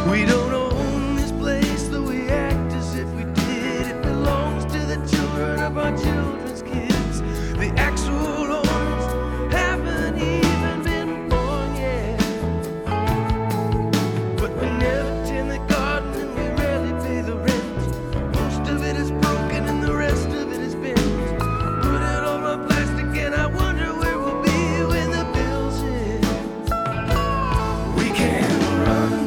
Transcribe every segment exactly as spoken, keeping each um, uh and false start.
We don't own this place, though we act as if we did. It belongs to the children of our children's kids. The actual owners haven't even been born yet. But we never tend the garden and we rarely pay the rent. Most of it is broken and the rest of it is bent. Put it all on plastic and I wonder where we'll be when the bills hit. We can run,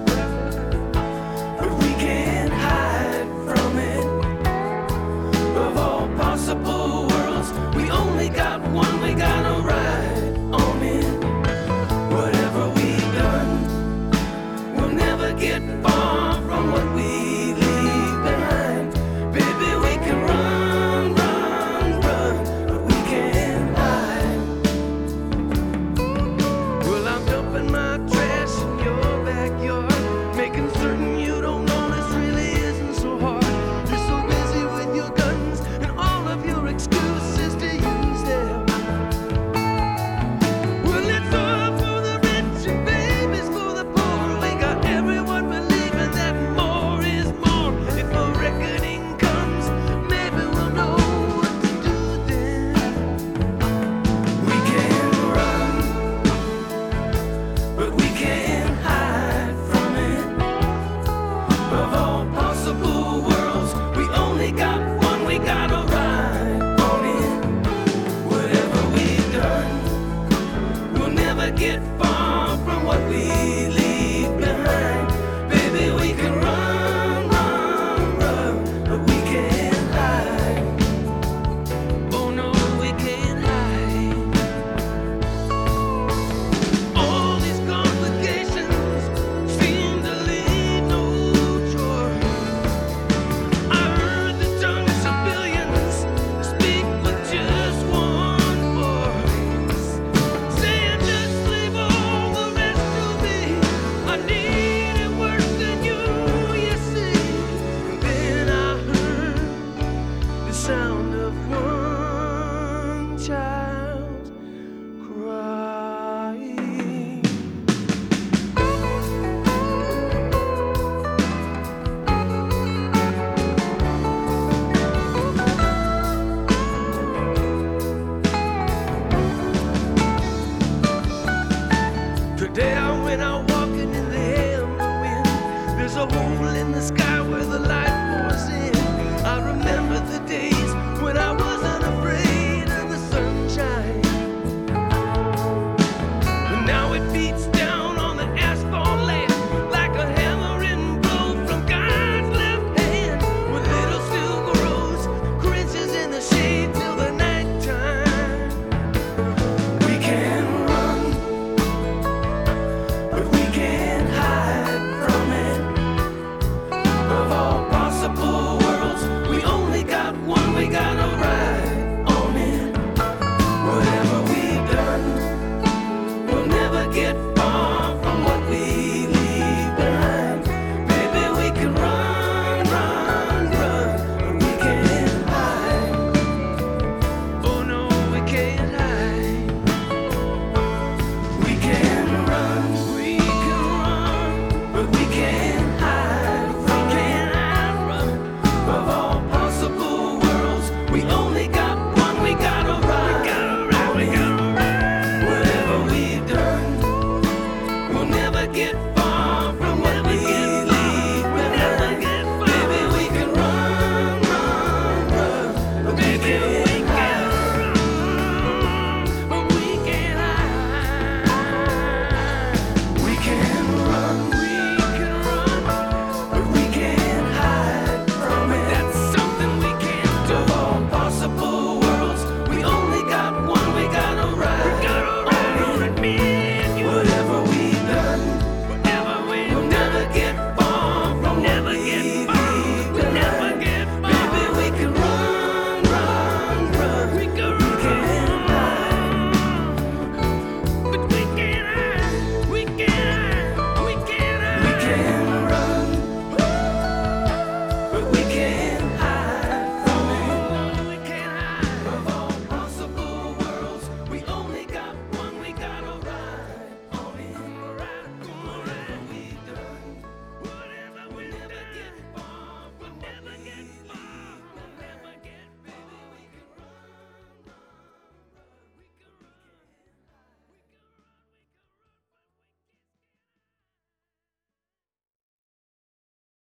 but we can't hide from it. Of all possible worlds, we only got one, we gotta ride on it. Whatever we've done, we'll never get far from what we leave behind. Baby, we can run, run, run, but we can't hide. Well, I'm dumping my trash in your backyard, making certain you don't know this really isn't so hard. You're so busy with your guns and all of your excuses to use them. Well, it's all for the rich and babies for the poor. We got everyone believing that more is more. If a reckoning comes, maybe we'll know what to do then. We can run, but we can't hide from it. Of all possible worlds, we only got one, we gotta ride on it. Whatever we've done, we'll never get far from what we leave behind. Baby, we can run, run, run, but we can't hide. Oh no, we can't hide. All these complications seem to leave no choice. I heard the tongues of billions speak with just one voice, saying just leave all the rest to me. I need it worse than you, you see. Then I heard the sound of one child crying. Today I went out walking in the amber wind. There's a hole in the sky where the light pours in. I remember the day